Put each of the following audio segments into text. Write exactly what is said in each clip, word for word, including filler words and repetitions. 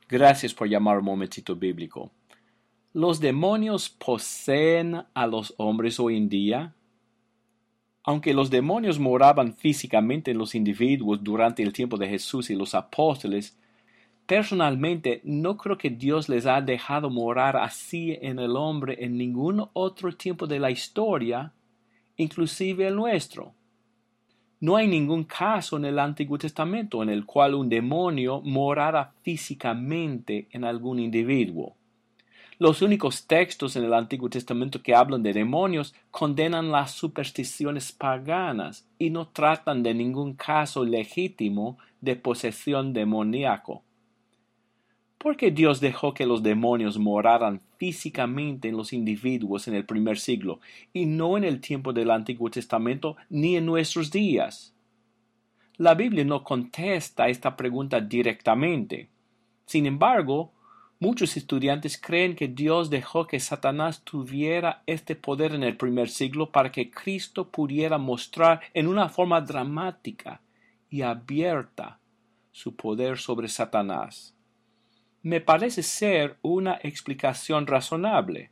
Gracias por llamar un momentito bíblico. ¿Los demonios poseen a los hombres hoy en día? Aunque los demonios moraban físicamente en los individuos durante el tiempo de Jesús y los apóstoles, personalmente no creo que Dios les ha dejado morar así en el hombre en ningún otro tiempo de la historia, inclusive el nuestro. No hay ningún caso en el Antiguo Testamento en el cual un demonio morara físicamente en algún individuo. Los únicos textos en el Antiguo Testamento que hablan de demonios condenan las supersticiones paganas y no tratan de ningún caso legítimo de posesión demoníaco. ¿Por qué Dios dejó que los demonios moraran físicamente en los individuos en el primer siglo y no en el tiempo del Antiguo Testamento ni en nuestros días? La Biblia no contesta esta pregunta directamente. Sin embargo, muchos estudiantes creen que Dios dejó que Satanás tuviera este poder en el primer siglo para que Cristo pudiera mostrar en una forma dramática y abierta su poder sobre Satanás. Me parece ser una explicación razonable.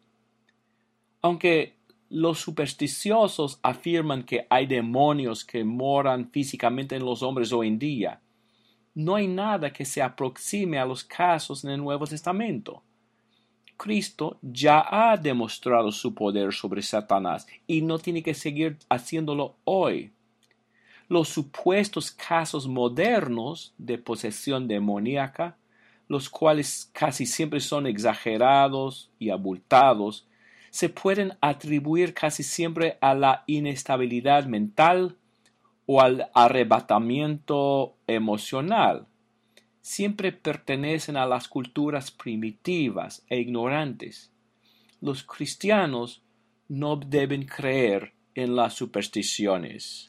Aunque los supersticiosos afirman que hay demonios que moran físicamente en los hombres hoy en día, no hay nada que se aproxime a los casos en el Nuevo Testamento. Cristo ya ha demostrado su poder sobre Satanás y no tiene que seguir haciéndolo hoy. Los supuestos casos modernos de posesión demoníaca, los cuales casi siempre son exagerados y abultados, se pueden atribuir casi siempre a la inestabilidad mental o al arrebatamiento emocional. Siempre pertenecen a las culturas primitivas e ignorantes. Los cristianos no deben creer en las supersticiones.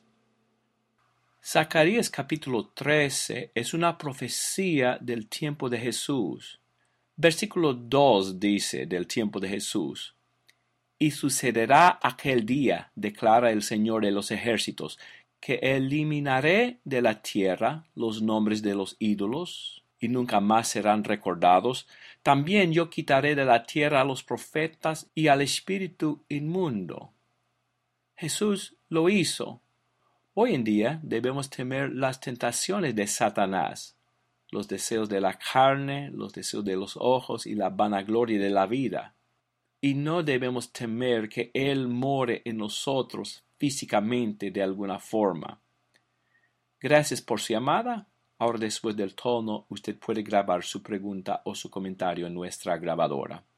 Zacarías capítulo trece es una profecía del tiempo de Jesús. Versículo dos dice del tiempo de Jesús: Y sucederá aquel día, declara el Señor de los ejércitos, que eliminaré de la tierra los nombres de los ídolos, y nunca más serán recordados. También yo quitaré de la tierra a los profetas y al espíritu inmundo. Jesús lo hizo. Hoy en día debemos temer las tentaciones de Satanás, los deseos de la carne, los deseos de los ojos y la vanagloria de la vida. Y no debemos temer que Él more en nosotros físicamente de alguna forma. Gracias por su llamada. Ahora, después del tono, usted puede grabar su pregunta o su comentario en nuestra grabadora.